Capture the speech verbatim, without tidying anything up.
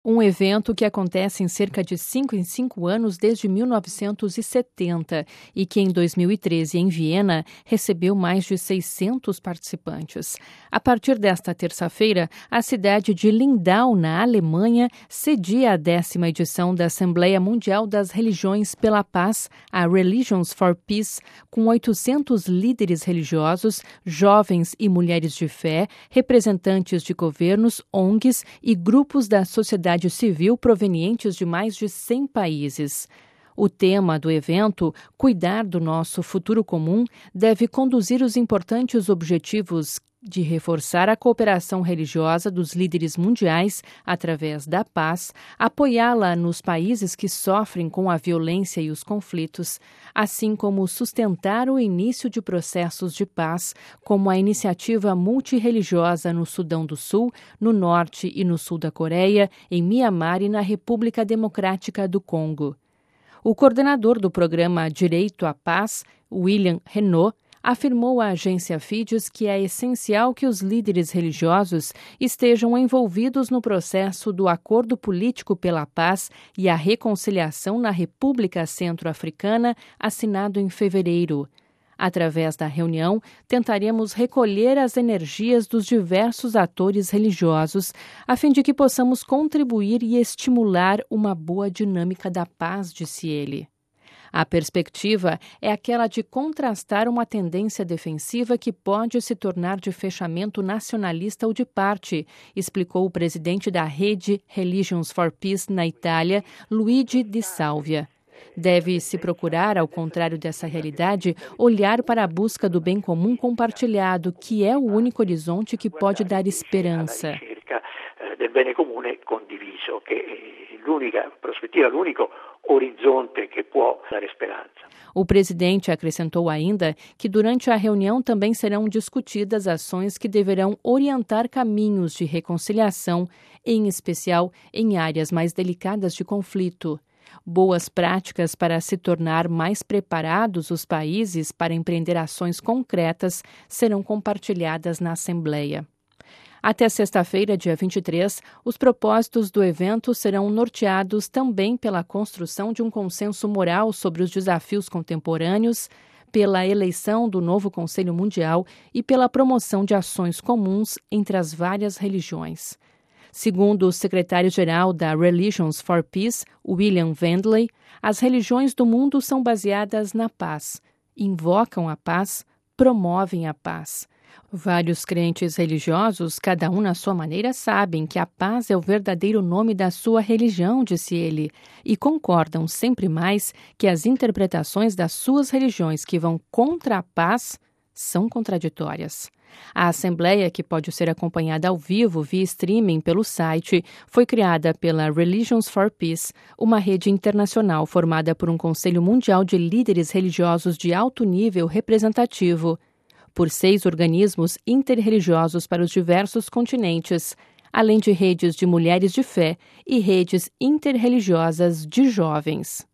Um evento que acontece em cerca de cinco em cinco anos desde mil novecentos e setenta e que em dois mil e treze, em Viena, recebeu mais de seiscentos participantes. A partir desta terça-feira, a cidade de Lindau, na Alemanha, cedia a décima edição da Assembleia Mundial das Religiões pela Paz, a Religions for Peace, com oitocentos líderes religiosos, jovens e mulheres de fé, representantes de governos, O N Gs e grupos da sociedade civil provenientes de mais de cem países. O tema do evento, Cuidar do Nosso Futuro Comum, deve conduzir os importantes objetivos de reforçar a cooperação religiosa dos líderes mundiais através da paz, apoiá-la nos países que sofrem com a violência e os conflitos, assim como sustentar o início de processos de paz, como a iniciativa multirreligiosa no Sudão do Sul, no norte e no sul da Coreia, em Mianmar e na República Democrática do Congo. O coordenador do programa Direito à Paz, William Renaud, afirmou à agência Fides que é essencial que os líderes religiosos estejam envolvidos no processo do Acordo Político pela Paz e a Reconciliação na República Centro-Africana, assinado em fevereiro. Através da reunião, tentaremos recolher as energias dos diversos atores religiosos, a fim de que possamos contribuir e estimular uma boa dinâmica da paz, disse ele. A perspectiva é aquela de contrastar uma tendência defensiva que pode se tornar de fechamento nacionalista ou de parte, explicou o presidente da rede Religions for Peace na Itália, Luigi Di Salvia. Deve-se procurar, ao contrário dessa realidade, olhar para a busca do bem comum compartilhado, que é o único horizonte que pode dar esperança. Del bene comune condiviso, che è l'unica prospettiva, l'unico orizzonte che può dare speranza. O presidente acrescentou ainda que durante a reunião também serão discutidas ações que deverão orientar caminhos de reconciliação, em especial em áreas mais delicadas de conflito. Boas práticas para se tornar mais preparados os países para empreender ações concretas serão compartilhadas na Assembleia. Até sexta-feira, dia vinte e três, os propósitos do evento serão norteados também pela construção de um consenso moral sobre os desafios contemporâneos, pela eleição do novo Conselho Mundial e pela promoção de ações comuns entre as várias religiões. Segundo o secretário-geral da Religions for Peace, William Wendley, as religiões do mundo são baseadas na paz, invocam a paz, promovem a paz. Vários crentes religiosos, cada um na sua maneira, sabem que a paz é o verdadeiro nome da sua religião, disse ele, e concordam sempre mais que as interpretações das suas religiões que vão contra a paz são contraditórias. A Assembleia, que pode ser acompanhada ao vivo via streaming pelo site, foi criada pela Religions for Peace, uma rede internacional formada por um Conselho Mundial de Líderes Religiosos de alto nível representativo, por seis organismos interreligiosos para os diversos continentes, além de redes de mulheres de fé e redes interreligiosas de jovens.